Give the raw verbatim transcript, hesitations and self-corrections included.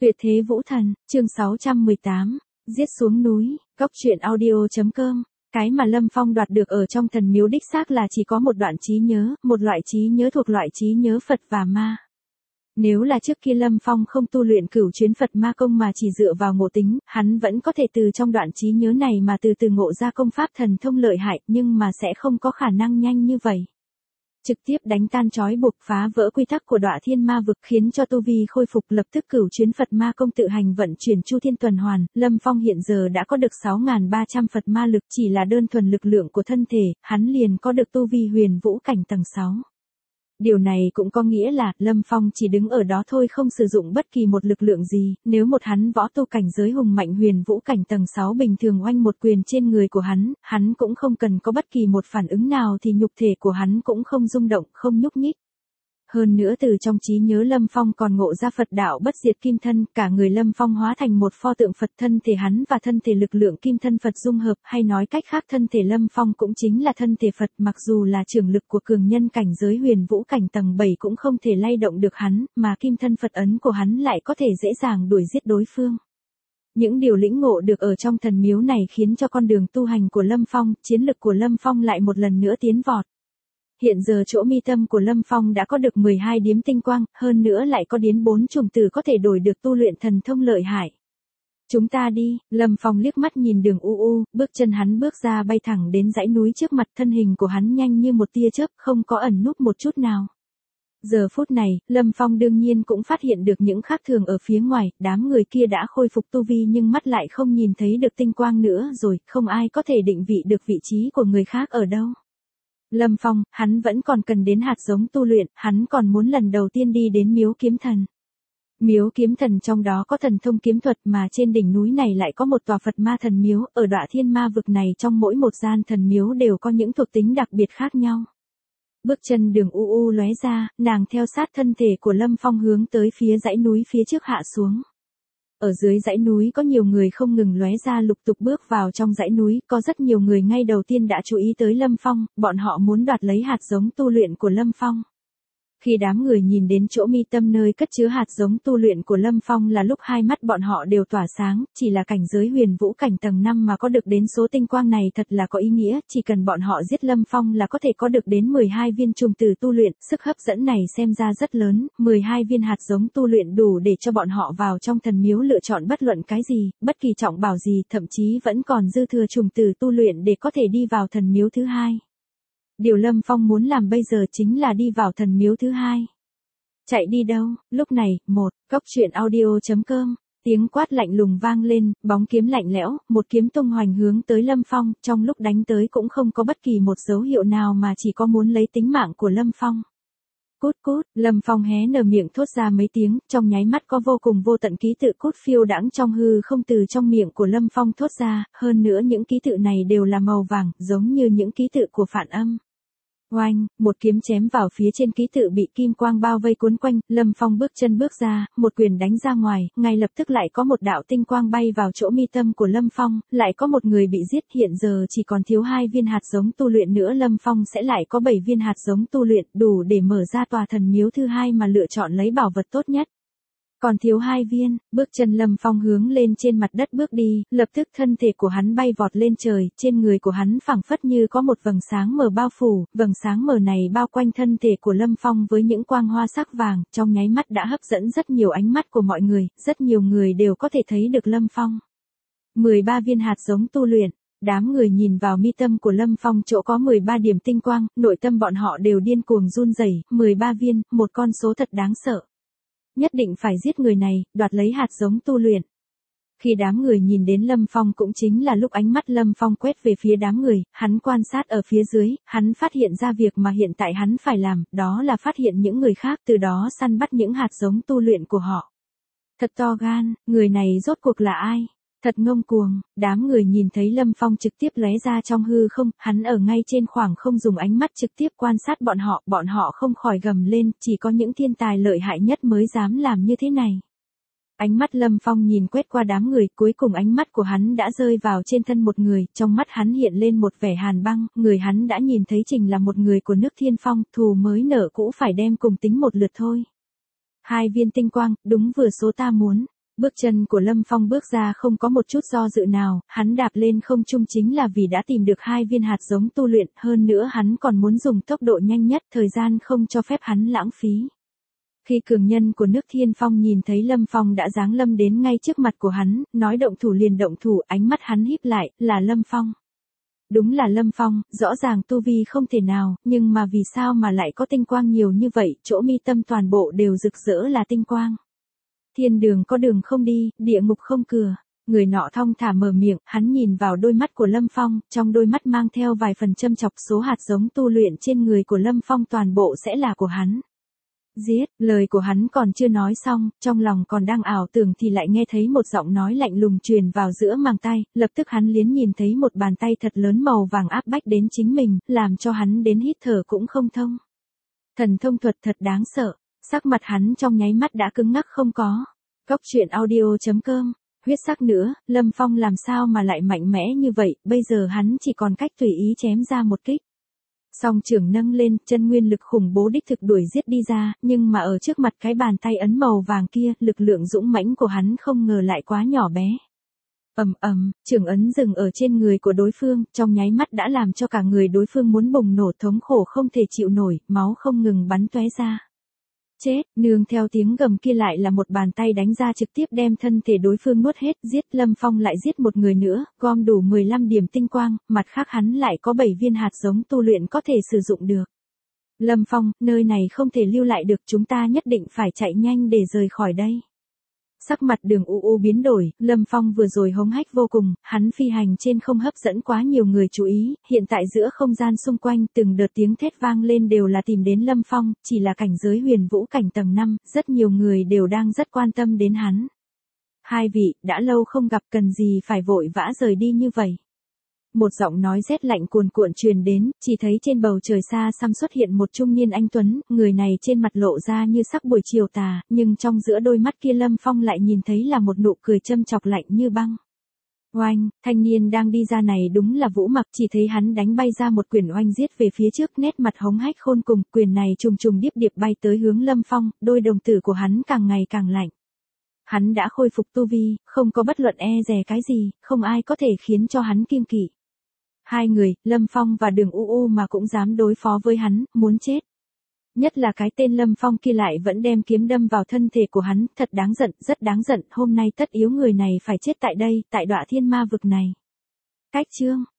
Tuyệt thế vũ thần, chương sáu trăm mười tám, giết xuống núi, cốc truyện audio chấm com. Cái mà Lâm Phong đoạt được ở trong thần miếu đích xác là chỉ có một đoạn trí nhớ, một loại trí nhớ thuộc loại trí nhớ Phật và ma. Nếu là trước kia Lâm Phong không tu luyện cửu chuyến Phật ma công mà chỉ dựa vào ngộ tính, hắn vẫn có thể từ trong đoạn trí nhớ này mà từ từ ngộ ra công pháp thần thông lợi hại, nhưng mà sẽ không có khả năng nhanh như vậy. Trực tiếp đánh tan trói buộc, phá vỡ quy tắc của Đọa Thiên Ma vực, khiến cho tu vi khôi phục, lập tức cửu chuyến Phật ma công tự hành vận chuyển chu thiên tuần hoàn. Lâm Phong hiện giờ đã có được sáu nghìn ba trăm Phật ma lực, chỉ là đơn thuần lực lượng của thân thể, hắn liền có được tu vi huyền vũ cảnh tầng sáu. Điều này cũng có nghĩa là, Lâm Phong chỉ đứng ở đó thôi, không sử dụng bất kỳ một lực lượng gì. Nếu một hắn võ tu cảnh giới hùng mạnh huyền vũ cảnh tầng sáu bình thường oanh một quyền trên người của hắn, hắn cũng không cần có bất kỳ một phản ứng nào thì nhục thể của hắn cũng không rung động, không nhúc nhích. Hơn nữa từ trong trí nhớ Lâm Phong còn ngộ ra Phật đạo bất diệt kim thân, cả người Lâm Phong hóa thành một pho tượng Phật, thân thể hắn và thân thể lực lượng kim thân Phật dung hợp, hay nói cách khác thân thể Lâm Phong cũng chính là thân thể Phật, mặc dù là trưởng lực của cường nhân cảnh giới huyền vũ cảnh tầng bảy cũng không thể lay động được hắn, mà kim thân Phật ấn của hắn lại có thể dễ dàng đuổi giết đối phương. Những điều lĩnh ngộ được ở trong thần miếu này khiến cho con đường tu hành của Lâm Phong, chiến lực của Lâm Phong lại một lần nữa tiến vọt. Hiện giờ chỗ mi tâm của Lâm Phong đã có được mười hai điếm tinh quang, hơn nữa lại có đến bốn chùm từ có thể đổi được tu luyện thần thông lợi hại. Chúng ta đi, Lâm Phong liếc mắt nhìn đường u u, bước chân hắn bước ra bay thẳng đến dãy núi trước mặt, thân hình của hắn nhanh như một tia chớp, không có ẩn núp một chút nào. Giờ phút này, Lâm Phong đương nhiên cũng phát hiện được những khác thường ở phía ngoài, đám người kia đã khôi phục tu vi nhưng mắt lại không nhìn thấy được tinh quang nữa rồi, không ai có thể định vị được vị trí của người khác ở đâu. Lâm Phong, hắn vẫn còn cần đến hạt giống tu luyện, hắn còn muốn lần đầu tiên đi đến miếu kiếm thần. Miếu kiếm thần trong đó có thần thông kiếm thuật, mà trên đỉnh núi này lại có một tòa Phật ma thần miếu, ở Đọa Thiên Ma vực này trong mỗi một gian thần miếu đều có những thuộc tính đặc biệt khác nhau. Bước chân đường u u lóe ra, nàng theo sát thân thể của Lâm Phong hướng tới phía dãy núi phía trước hạ xuống. Ở dưới dãy núi có nhiều người không ngừng lóe ra lục tục bước vào trong dãy núi, có rất nhiều người ngay đầu tiên đã chú ý tới Lâm Phong, bọn họ muốn đoạt lấy hạt giống tu luyện của Lâm Phong. Khi đám người nhìn đến chỗ mi tâm nơi cất chứa hạt giống tu luyện của Lâm Phong là lúc hai mắt bọn họ đều tỏa sáng, chỉ là cảnh giới huyền vũ cảnh tầng năm mà có được đến số tinh quang này thật là có ý nghĩa, chỉ cần bọn họ giết Lâm Phong là có thể có được đến mười hai viên trùm từ tu luyện, sức hấp dẫn này xem ra rất lớn, mười hai viên hạt giống tu luyện đủ để cho bọn họ vào trong thần miếu lựa chọn bất luận cái gì, bất kỳ trọng bảo gì, thậm chí vẫn còn dư thừa trùm từ tu luyện để có thể đi vào thần miếu thứ hai. Điều Lâm Phong muốn làm bây giờ chính là đi vào thần miếu thứ hai. Chạy đi đâu? Lúc này, một, cốc truyện audio chấm com, tiếng quát lạnh lùng vang lên, bóng kiếm lạnh lẽo, một kiếm tung hoành hướng tới Lâm Phong, trong lúc đánh tới cũng không có bất kỳ một dấu hiệu nào mà chỉ có muốn lấy tính mạng của Lâm Phong. Cút cút, Lâm Phong hé nở miệng thốt ra mấy tiếng, trong nháy mắt có vô cùng vô tận ký tự cút phiêu đãng trong hư không từ trong miệng của Lâm Phong thốt ra, hơn nữa những ký tự này đều là màu vàng, giống như những ký tự của phản âm. Oanh, một kiếm chém vào phía trên ký tự bị kim quang bao vây cuốn quanh, Lâm Phong bước chân bước ra, một quyền đánh ra ngoài, ngay lập tức lại có một đạo tinh quang bay vào chỗ mi tâm của Lâm Phong, lại có một người bị giết, hiện giờ chỉ còn thiếu hai viên hạt giống tu luyện nữa, Lâm Phong sẽ lại có bảy viên hạt giống tu luyện, đủ để mở ra tòa thần miếu thứ hai mà lựa chọn lấy bảo vật tốt nhất. Còn thiếu hai viên, bước chân Lâm Phong hướng lên trên mặt đất bước đi, lập tức thân thể của hắn bay vọt lên trời, trên người của hắn phảng phất như có một vầng sáng mờ bao phủ, vầng sáng mờ này bao quanh thân thể của Lâm Phong với những quang hoa sắc vàng, trong nháy mắt đã hấp dẫn rất nhiều ánh mắt của mọi người, rất nhiều người đều có thể thấy được Lâm Phong. mười ba viên hạt giống tu luyện. Đám người nhìn vào mi tâm của Lâm Phong chỗ có mười ba điểm tinh quang, nội tâm bọn họ đều điên cuồng run rẩy, mười ba viên, một con số thật đáng sợ. Nhất định phải giết người này, đoạt lấy hạt giống tu luyện. Khi đám người nhìn đến Lâm Phong cũng chính là lúc ánh mắt Lâm Phong quét về phía đám người, hắn quan sát ở phía dưới, hắn phát hiện ra việc mà hiện tại hắn phải làm, đó là phát hiện những người khác, từ đó săn bắt những hạt giống tu luyện của họ. Thật to gan, người này rốt cuộc là ai? Thật ngông cuồng, đám người nhìn thấy Lâm Phong trực tiếp lóe ra trong hư không, hắn ở ngay trên khoảng không dùng ánh mắt trực tiếp quan sát bọn họ, bọn họ không khỏi gầm lên, chỉ có những thiên tài lợi hại nhất mới dám làm như thế này. Ánh mắt Lâm Phong nhìn quét qua đám người, cuối cùng ánh mắt của hắn đã rơi vào trên thân một người, trong mắt hắn hiện lên một vẻ hàn băng, người hắn đã nhìn thấy chính là một người của nước Thiên Phong, thù mới nở cũ phải đem cùng tính một lượt thôi. Hai viên tinh quang, đúng vừa số ta muốn. Bước chân của Lâm Phong bước ra không có một chút do dự nào, hắn đạp lên không trung chính là vì đã tìm được hai viên hạt giống tu luyện, hơn nữa hắn còn muốn dùng tốc độ nhanh nhất, thời gian không cho phép hắn lãng phí. Khi cường nhân của nước Thiên Phong nhìn thấy Lâm Phong đã giáng lâm đến ngay trước mặt của hắn, nói động thủ liền động thủ, ánh mắt hắn híp lại, là Lâm Phong. Đúng là Lâm Phong, rõ ràng tu vi không thể nào, nhưng mà vì sao mà lại có tinh quang nhiều như vậy, chỗ mi tâm toàn bộ đều rực rỡ là tinh quang. Thiên đường có đường không đi, địa ngục không cửa. Người nọ thong thả mở miệng, hắn nhìn vào đôi mắt của Lâm Phong, trong đôi mắt mang theo vài phần châm chọc, số hạt giống tu luyện trên người của Lâm Phong toàn bộ sẽ là của hắn. Giết, lời của hắn còn chưa nói xong, trong lòng còn đang ảo tưởng thì lại nghe thấy một giọng nói lạnh lùng truyền vào giữa màng tay, lập tức hắn liến nhìn thấy một bàn tay thật lớn màu vàng áp bách đến chính mình, làm cho hắn đến hít thở cũng không thông. Thần thông thuật thật đáng sợ, sắc mặt hắn trong nháy mắt đã cứng ngắc không có. Cốc truyện audio chấm com, huyết sắc nữa, Lâm Phong làm sao mà lại mạnh mẽ như vậy, bây giờ hắn chỉ còn cách tùy ý chém ra một kích. Song trưởng nâng lên, chân nguyên lực khủng bố đích thực đuổi giết đi ra, nhưng mà ở trước mặt cái bàn tay ấn màu vàng kia, lực lượng dũng mãnh của hắn không ngờ lại quá nhỏ bé. Ầm ầm, trưởng ấn dừng ở trên người của đối phương, trong nháy mắt đã làm cho cả người đối phương muốn bùng nổ, thống khổ không thể chịu nổi, máu không ngừng bắn tóe ra. Chết, nương theo tiếng gầm kia lại là một bàn tay đánh ra trực tiếp đem thân thể đối phương nuốt hết, giết. Lâm Phong lại giết một người nữa, gom đủ mười lăm điểm tinh quang, mặt khác hắn lại có bảy viên hạt giống tu luyện có thể sử dụng được. Lâm Phong, nơi này không thể lưu lại được, chúng ta nhất định phải chạy nhanh để rời khỏi đây. Sắc mặt Đường U U biến đổi, Lâm Phong vừa rồi hống hách vô cùng, hắn phi hành trên không hấp dẫn quá nhiều người chú ý, hiện tại giữa không gian xung quanh từng đợt tiếng thét vang lên đều là tìm đến Lâm Phong, chỉ là cảnh giới huyền vũ cảnh tầng năm, rất nhiều người đều đang rất quan tâm đến hắn. Hai vị, đã lâu không gặp, cần gì phải vội vã rời đi như vậy. Một giọng nói rét lạnh cuồn cuộn truyền đến, chỉ thấy trên bầu trời xa xăm xuất hiện một trung niên anh tuấn, người này trên mặt lộ ra như sắc buổi chiều tà, nhưng trong giữa đôi mắt kia Lâm Phong lại nhìn thấy là một nụ cười châm chọc lạnh như băng. Oanh, thanh niên đang đi ra này đúng là Vũ Mặc, chỉ thấy hắn đánh bay ra một quyền oanh giết về phía trước, nét mặt hống hách khôn cùng, quyền này trùng trùng điệp điệp bay tới hướng Lâm Phong, đôi đồng tử của hắn càng ngày càng lạnh. Hắn đã khôi phục tu vi, không có bất luận e dè cái gì, không ai có thể khiến cho hắn kiêng kỵ. Hai người, Lâm Phong và Đường U U mà cũng dám đối phó với hắn, muốn chết. Nhất là cái tên Lâm Phong kia lại vẫn đem kiếm đâm vào thân thể của hắn, thật đáng giận, rất đáng giận, hôm nay tất yếu người này phải chết tại đây, tại Đọa Thiên Ma vực này. Cách chương